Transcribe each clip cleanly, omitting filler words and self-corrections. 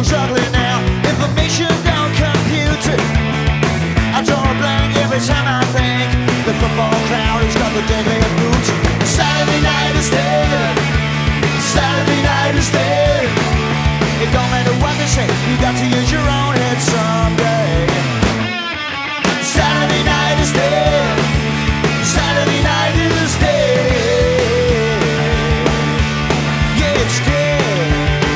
struggling now. Information don't compute it. I draw a blank every time I think the football crowd has got the deadly boot. Saturday night is dead. Saturday night is dead. It don't matter what they say, you got to use your own head someday. Saturday night is dead. Saturday night is dead. Yeah, it's dead.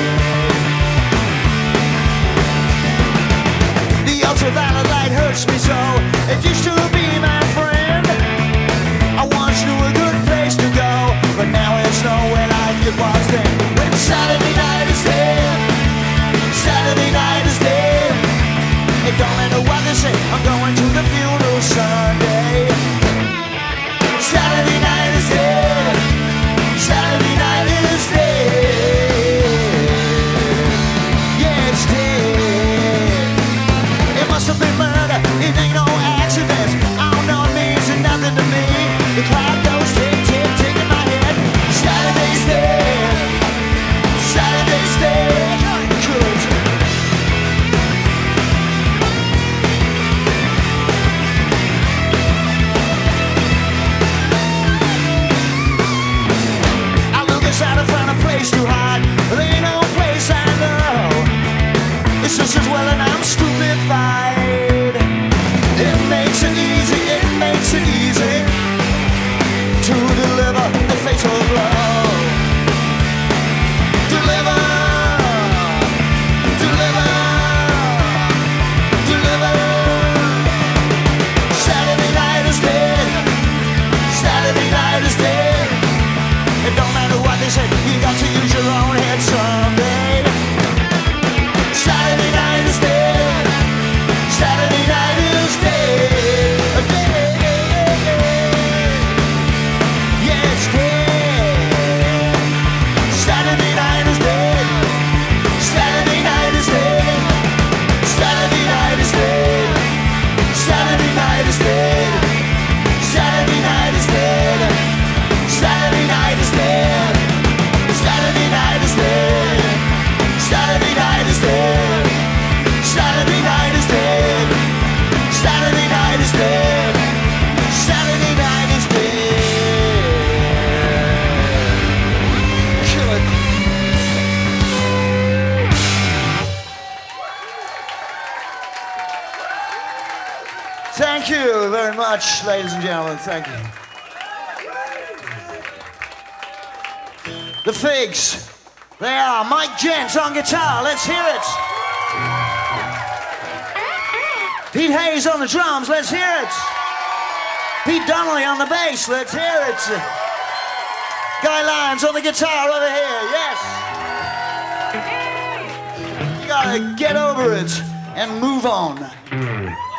The ultraviolet light hurts me so. It used to be my friend. I once knew a good place to go, but now it's nowhere like it was then. When Saturday night is dead. Saturday night is dead. It don't matter what they say, I'm going to the funeral Sunday. Saturday night is dead. Saturday night is dead. Yeah, it's dead. It must have been murder, it ain't no accident. Oh no, it means nothing to me. The clock goes tick, tick, tick in my head. Saturday's dead. Saturday's dead. Try to find a place to hide, there ain't no place I know. It's just as well and I'm stupefied. It makes it easy to deliver the fatal blow. Deliver, deliver, deliver. Saturday night is dead. Saturday night is dead. It don't matter what they say, you got to use your own head someday. Saturday night is dead. Saturday night is dead. Yeah, it's dead. Saturday night is dead. Saturday night is dead. Saturday night is dead. Saturday night is dead. Saturday night is dead. Saturday night is dead. Saturday night is dead. Saturday night is dead. Saturday night is dead. Saturday night is dead. Saturday night is dead. Kill it. Thank you very much, ladies and gentlemen. Thank you. The Figs. They are Mike Gent on guitar. Let's hear it. Pete Hayes on the drums. Let's hear it. Pete Donnelly on the bass. Let's hear it. Guy Lyons on the guitar over here. Yes. You gotta get over it and move on.